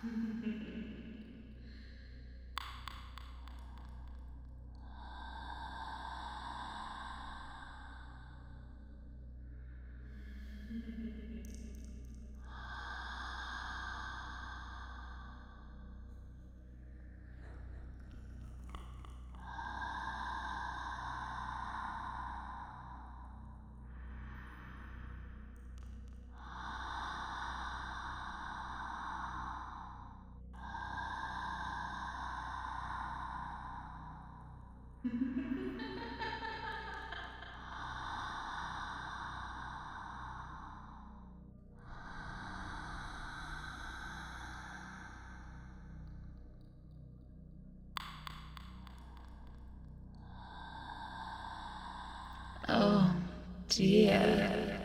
Oh dear.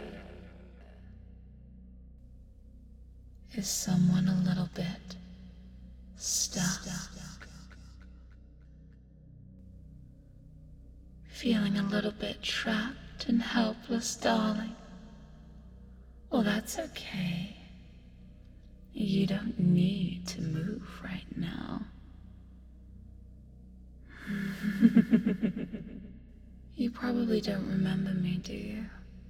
Is someone a little bit stuck? Feeling a little bit trapped and helpless, darling? Well, that's okay. You don't need to move right now. You probably don't remember me, do you?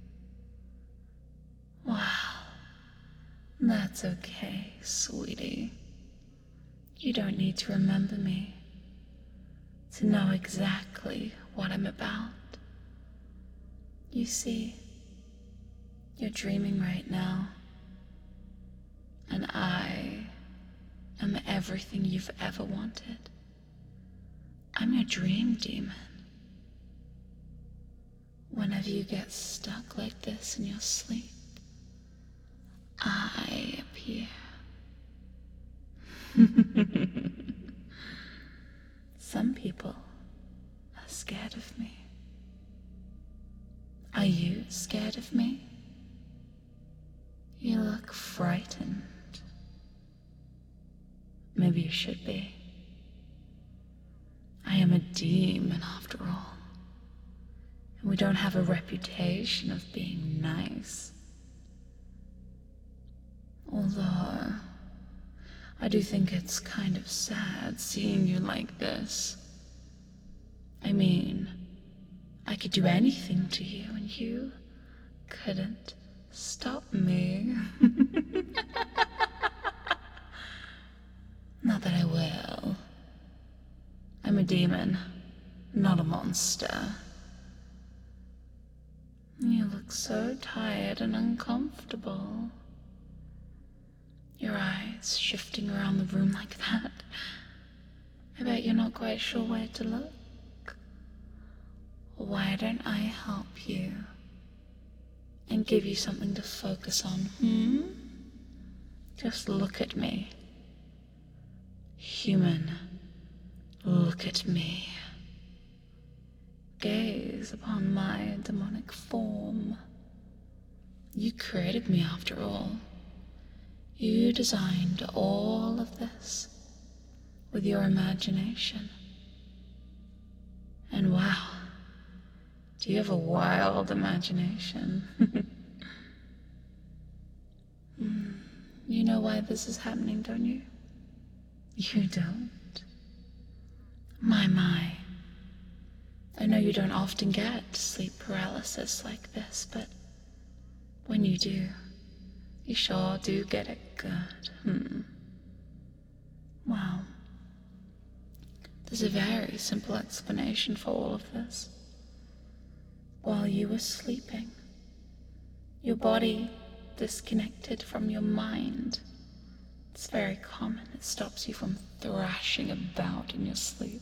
Wow, that's okay, sweetie. You don't need to remember me to know exactly what I'm about. You see, you're dreaming right now, and I am everything you've ever wanted. I'm your dream demon. Whenever you get stuck like this in your sleep, I appear. Some people are scared of me. Are you scared of me? You look frightened. Maybe you should be. I am a demon after all. And we don't have a reputation of being nice. Although, I do think it's kind of sad seeing you like this. I mean, I could do anything to you and you couldn't stop me. Not that I will. I'm a demon, not a monster. You look so tired and uncomfortable. Your eyes shifting around the room like that. I bet you're not quite sure where to look. Why don't I help you and give you something to focus on, Just look at me. Human, look at me. Gaze upon my demonic form. You created me after all. You designed all of this with your imagination. And wow, do you have a wild imagination? You know why this is happening, don't you? You don't. My. I know you don't often get sleep paralysis like this, but when you do, you sure do get it good. Well, there's a very simple explanation for all of this. While you were sleeping, your body disconnected from your mind. It's very common. It stops you from thrashing about in your sleep.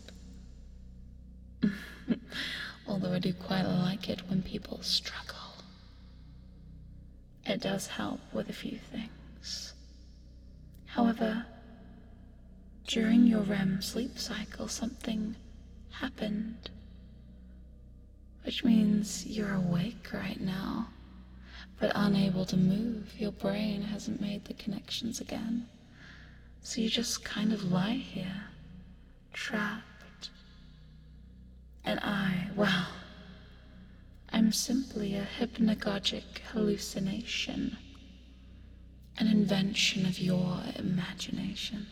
Although I do quite like it when people struggle. It does help with a few things. However, during your REM sleep cycle, something happened. Which means you're awake right now, but unable to move. Your brain hasn't made the connections again. So you just kind of lie here, trapped. And I'm simply a hypnagogic hallucination. an invention of your imagination.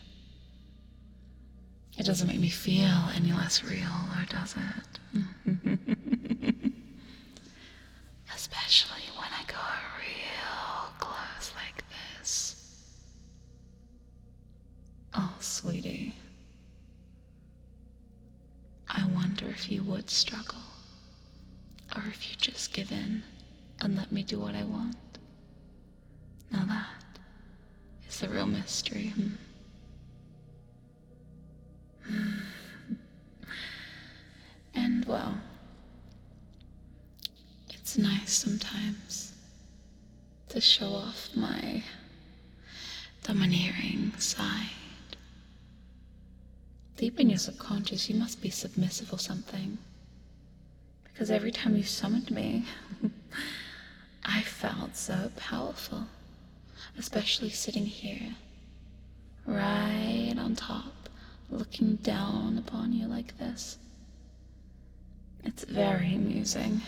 It doesn't make me feel any less real, or does it? Especially when I go real close like this. Oh, sweetie. I wonder if you would struggle, or if you just give in and let me do what I want. Now that is the real mystery. And well, it's nice sometimes to show off my domineering side. Deep in your subconscious, you must be submissive or something. Because every time you summoned me, I felt so powerful. Especially sitting here, right on top, looking down upon you like this. It's very amusing.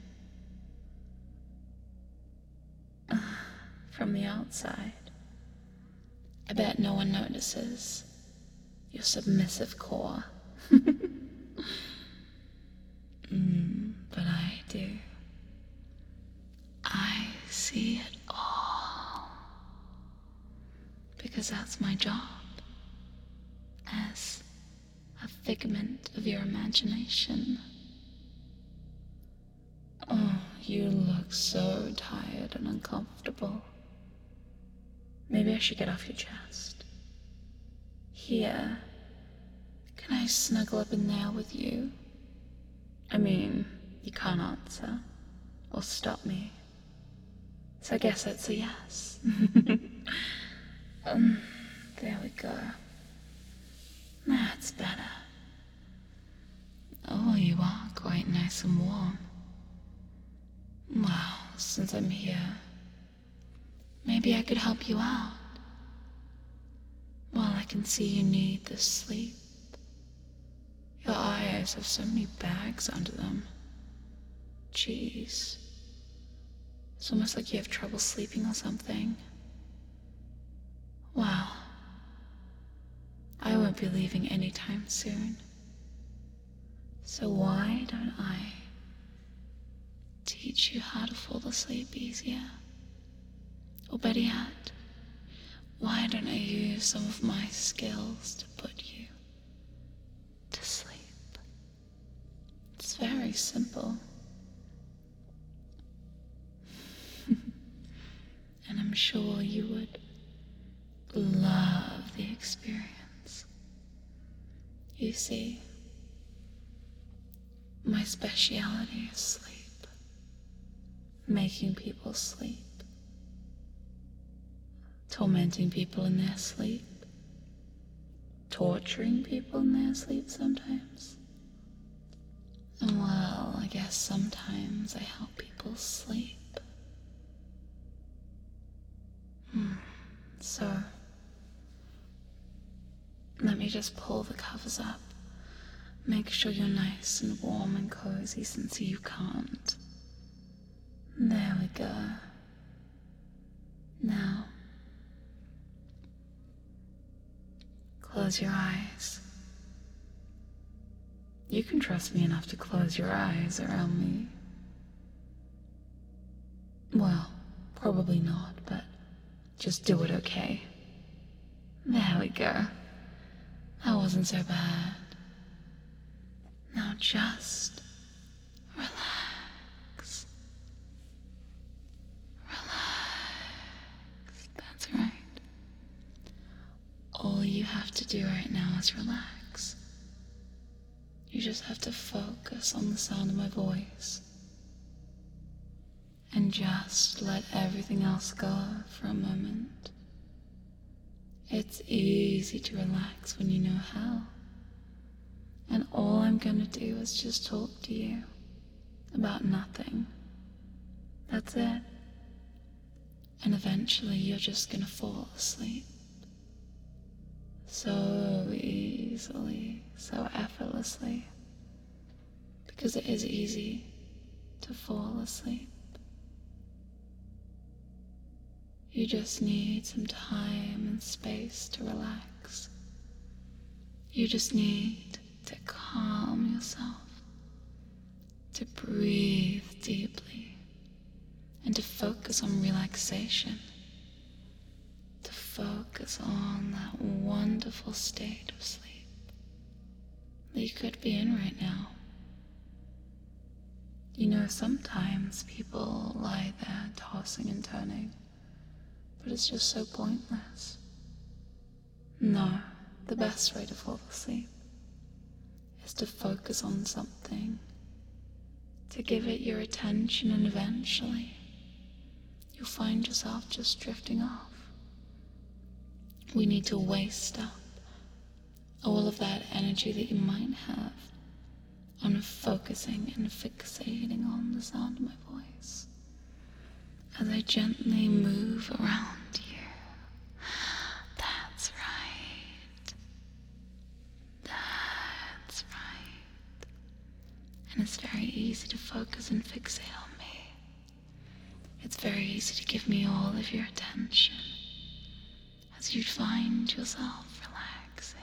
From the outside, I bet no one notices your submissive core. But I do. I see it all. Because that's my job. As a figment of your imagination. Oh, you look so tired and uncomfortable. Maybe I should get off your chest. Here. Can I snuggle up in there with you? I mean, you can't answer or stop me. So I guess that's a yes. There we go. That's better. Oh, you are quite nice and warm. Well, since I'm here, maybe I could help you out. Well, I can see you need this sleep. Your eyes have so many bags under them. Jeez. It's almost like you have trouble sleeping or something. Well, I won't be leaving anytime soon. So why don't I teach you how to fall asleep easier? Or better yet, why don't I use some of my skills to put you to sleep? It's very simple. And I'm sure you would love the experience. You see, my speciality is sleep. Making people sleep. Tormenting people in their sleep. Torturing people in their sleep sometimes. And well, I guess sometimes I help people sleep. So, let me just pull the covers up. Make sure you're nice and warm and cozy since you can't. There we go. Now, close your eyes. You can trust me enough to close your eyes around me. Well, probably not, but just do it, okay? There we go. That wasn't so bad. Now just relax. Relax. That's right. All you have to do right now is relax. You just have to focus on the sound of my voice. And just let everything else go for a moment. It's easy to relax when you know how. And all I'm gonna do is just talk to you about nothing. That's it. And eventually you're just gonna fall asleep. So easily, so effortlessly. Because it is easy to fall asleep. You just need some time and space to relax. You just need to calm yourself, to breathe deeply, and to focus on relaxation, to focus on that wonderful state of sleep that you could be in right now. You know, sometimes people lie there tossing and turning, but it's just so pointless. No, the best way to fall asleep is to focus on something, to give it your attention, and eventually you'll find yourself just drifting off. We need to waste up all of that energy that you might have on focusing and fixating on the sound of my voice as I gently move around you. That's right. That's right. And it's very easy to focus and fixate on me. It's very easy to give me all of your attention as you find yourself relaxing.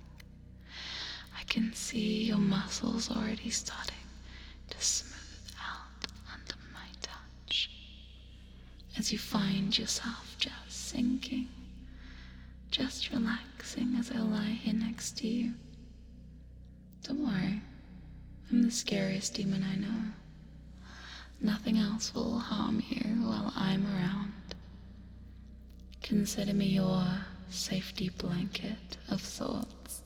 I can see your muscles already starting to smooth out under my touch as you find yourself just sinking, just relaxing as I lie here next to you. Don't worry, I'm the scariest demon I know. Nothing else will harm you while I'm around. Consider me your safety blanket of sorts.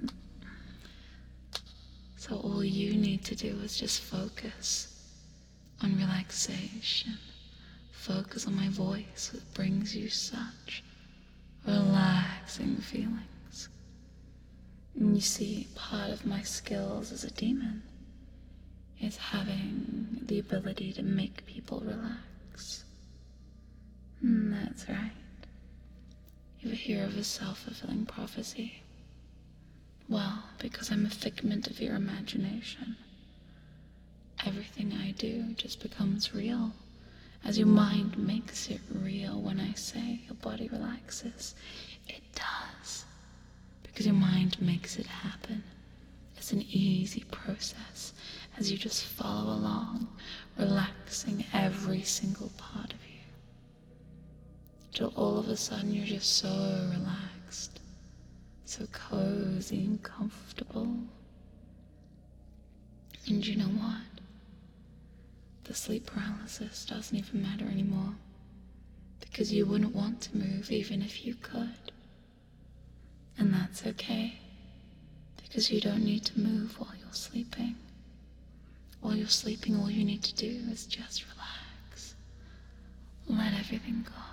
So all you need to do is just focus on relaxation. Focus on my voice that brings you such relaxing feelings. And you see, part of my skills as a demon is having the ability to make people relax. And that's right. You ever hear of a self-fulfilling prophecy? Well, because I'm a figment of your imagination, everything I do just becomes real, as your mind makes it real. When I say your body relaxes, it does, because your mind makes it happen. It's an easy process as you just follow along, relaxing every single part of you, till all of a sudden you're just so relaxed, so cozy and comfortable. And you know what? The sleep paralysis doesn't even matter anymore, because you wouldn't want to move even if you could. And that's okay, because you don't need to move while you're sleeping. While you're sleeping, all you need to do is just relax. Let everything go.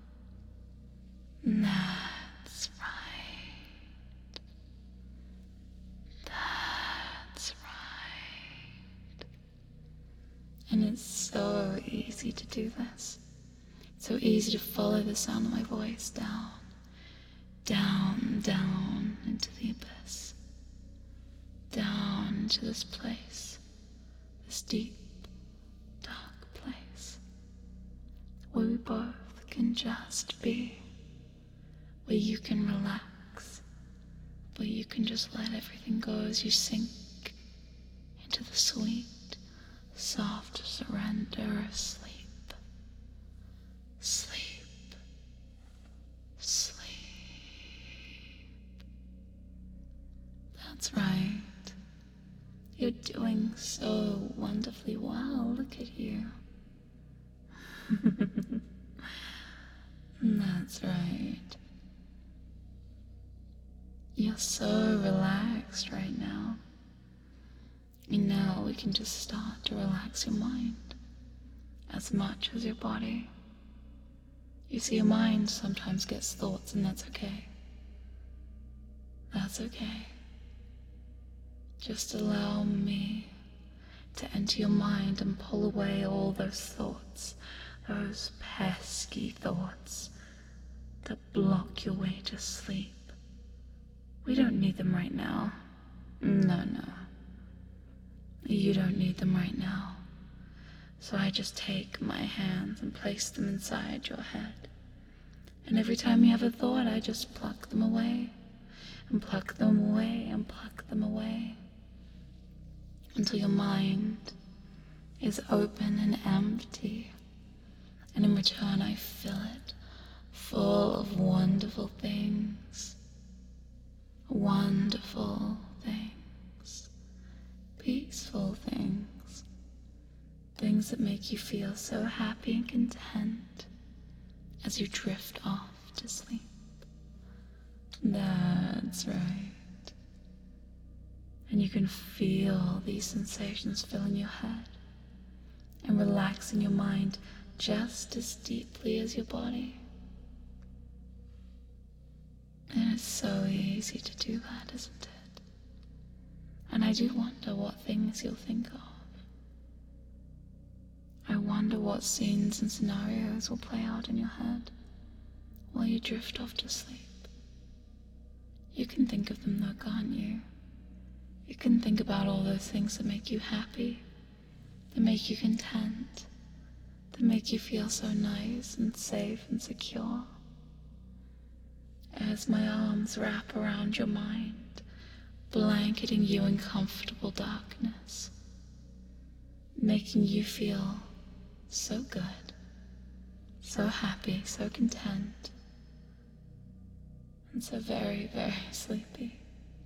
That's right. That's right. And it's so easy to do this. It's so easy to follow the sound of my voice down, down, down into the abyss, down into this place, this deep, dark place, where we both can just be, where you can relax, where you can just let everything go as you sink into the sweet, soft surrender of sleep. Sleep. Sleep. That's right. You're doing so wonderfully well. Look at you. That's right. You're so relaxed right now. And now we can just start to relax your mind as much as your body. You see, your mind sometimes gets thoughts, and that's okay. That's okay. Just allow me to enter your mind and pull away all those thoughts, those pesky thoughts that block your way to sleep. We don't need them right now. No. You don't need them right now. So I just take my hands and place them inside your head, And every time you have a thought, I just pluck them away, and pluck them away, and pluck them away, until your mind is open and empty. And in return, I fill it full of wonderful things. Wonderful things. Peaceful things. Things that make you feel so happy and content as you drift off to sleep. That's right. And you can feel these sensations filling your head and relaxing your mind just as deeply as your body. And it's so easy to do that, isn't it? And I do wonder what things you'll think of. I wonder what scenes and scenarios will play out in your head while you drift off to sleep. You can think of them though, can't you? You can think about all those things that make you happy, that make you content, that make you feel so nice and safe and secure. As my arms wrap around your mind, blanketing you in comfortable darkness, making you feel so good, so happy, so content, and so very, very sleepy.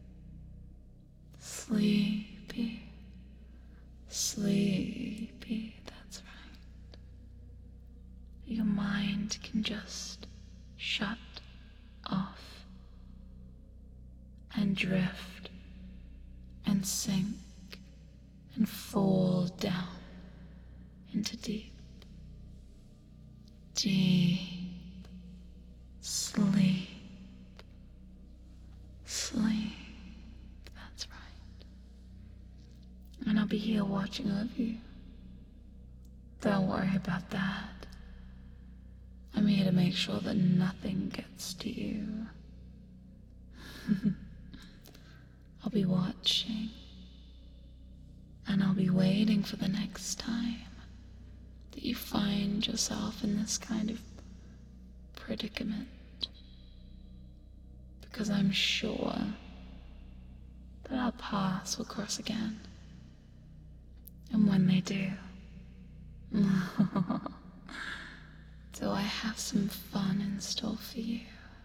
Sleepy, sleepy, that's right. Your mind can just shut off and drift and sink and fall down into deep, deep sleep. Sleep, that's right. And I'll be here watching over you. Don't worry about that. I'm here to make sure that nothing gets to you. I'll be watching, and I'll be waiting for the next time that you find yourself in this kind of predicament. Because I'm sure that our paths will cross again. And when they do, do I have some fun in store for you?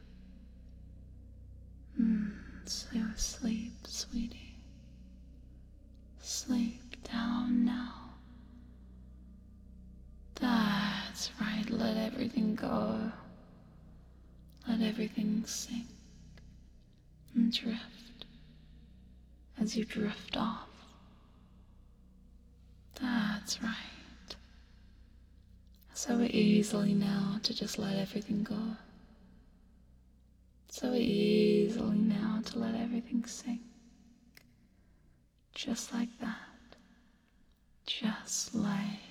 So sleep, sweetie. Sleep down now. That's right, let everything go. Let everything sink and drift as you drift off. That's right. So easily now to just let everything go. So easily now to let everything sink. Just like that. Just like